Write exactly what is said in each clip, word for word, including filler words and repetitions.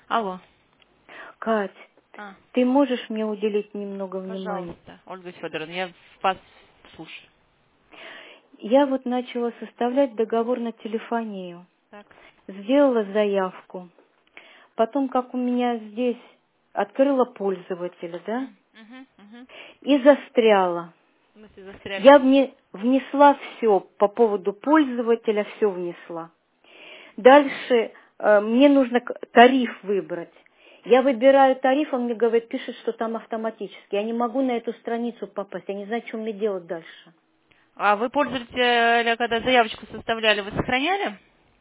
Алло. Кать, А, ты можешь мне уделить немного внимания? пожалуйста, Ольга Федоровна, я вас слушаю. Я вот начала составлять договор на телефонию. Так. Сделала заявку. Потом, как у меня здесь открыла пользователя, да, Угу, угу. и застряла. В смысле застряли? Я вне- внесла все по поводу пользователя, все внесла. Дальше э, мне нужно к- тариф выбрать. Я выбираю тариф, он мне говорит, пишет, что там автоматически. Я не могу на эту страницу попасть, я не знаю, что мне делать дальше. А вы пользователя, когда заявочку составляли, вы сохраняли?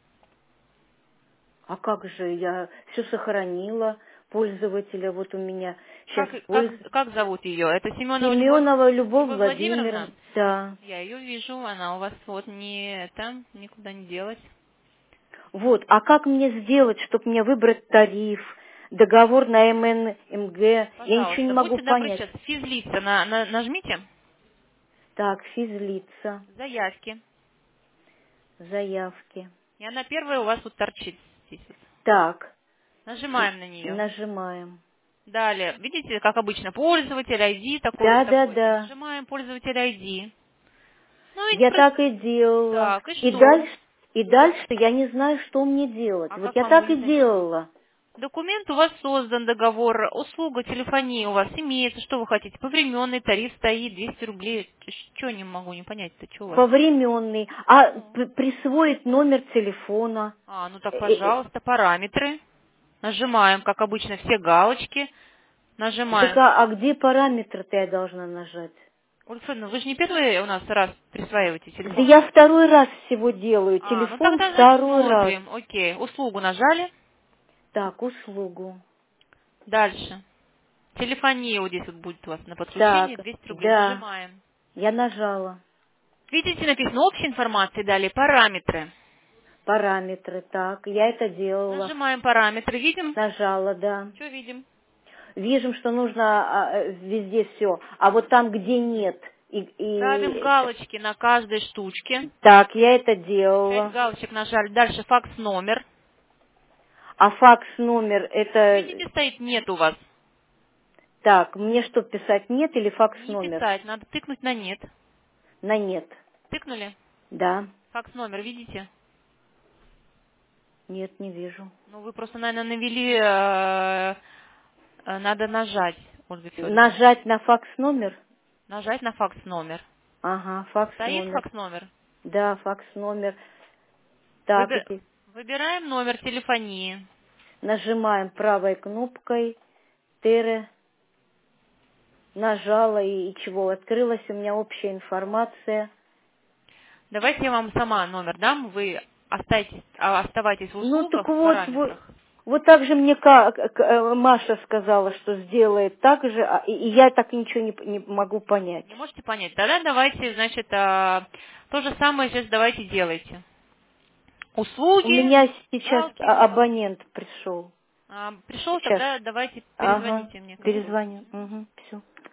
А как же, я все сохранила, пользователя, вот у меня сейчас Как, как, пользователь. как зовут ее? Это Семенова Любовь, Семенова Любовь Любовь Владимировна? Владимировна, да. Я ее вижу, она у вас вот не это, никуда не делась. Вот, а как мне сделать, чтобы мне выбрать тариф, договор на эм эн эм гэ? Я ничего не Пожалуйста, могу будьте добры понять. сейчас, физлица, на, на- нажмите, Так, физлица, заявки. заявки. И она первая у вас вот торчит здесь. Вот. Так, н- Нажимаем на нее. нажимаем. Далее, видите, как обычно, пользователь ай ди такой-то, Да, да, такой-то. да. Нажимаем пользователь ай ди. Ну и Я про- так и делала. так, и И что? дальше, и дальше я не знаю, что мне делать. А Вот как я вам так и быть? делала. Документ у вас создан, договор, услуга телефонии у вас имеется. Что вы хотите? Повременный тариф стоит, двести рублей. Что не могу не понять-то, что у вас? Повременный. А Ну. п- присвоить номер телефона. А, ну так, Э, э, пожалуйста, параметры. Нажимаем, как обычно, все галочки. Так Нажимаем. а, а где параметры-то я должна нажать? Ольга Федоровна, вы же не первый у нас раз присваиваете Да телефон. я второй раз всего делаю. А, ну Телефон тогда, значит, второй раз. смотрим. Окей, услугу нажали. Так, услугу. Дальше. Телефония вот здесь вот будет у вас на подключение, Так, двести рублей. да, Нажимаем. я нажала. Видите, написано общая информация, далее параметры. Параметры, так, я это делала. Нажимаем параметры, видим? Нажала, да. Что видим? Вижу, что нужно а, э, везде все. А вот там, где нет, и, Ставим и галочки на каждой штучке. так, я это Пять делала. галочек нажали. Дальше факс номер. А факс номер это Видите, стоит нет у вас. так, мне что писать нет или факс Не номер? писать, надо тыкнуть на нет. На нет. Тыкнули? Да. Факс номер, видите? Нет, не вижу. Ну, вы просто, наверное, навели, э, э, надо нажать, Ольга Федоровна. Нажать на факс номер? Нажать на факс номер. Ага, факс Стоит номер. факс номер? Да, факс номер. Так, Выби- эти. Выбираем номер телефонии. Нажимаем правой кнопкой. Тере. Нажала и, и чего? Открылась у меня общая информация. Давайте я вам сама номер дам, вы остайтесь, а, оставайтесь в Ну так услугах, в вот, вот, параметрах. вот так же мне ка- к- э, Маша сказала, что сделает так же, а- и, и я так ничего не, п- не могу понять. Не можете понять? Тогда давайте, значит, а, то же самое сейчас давайте делайте. У Услуги, меня сейчас галки. а- абонент пришел. А, пришел, Сейчас. тогда давайте Ага, перезвоните мне, как будет. перезвоню. Угу, все.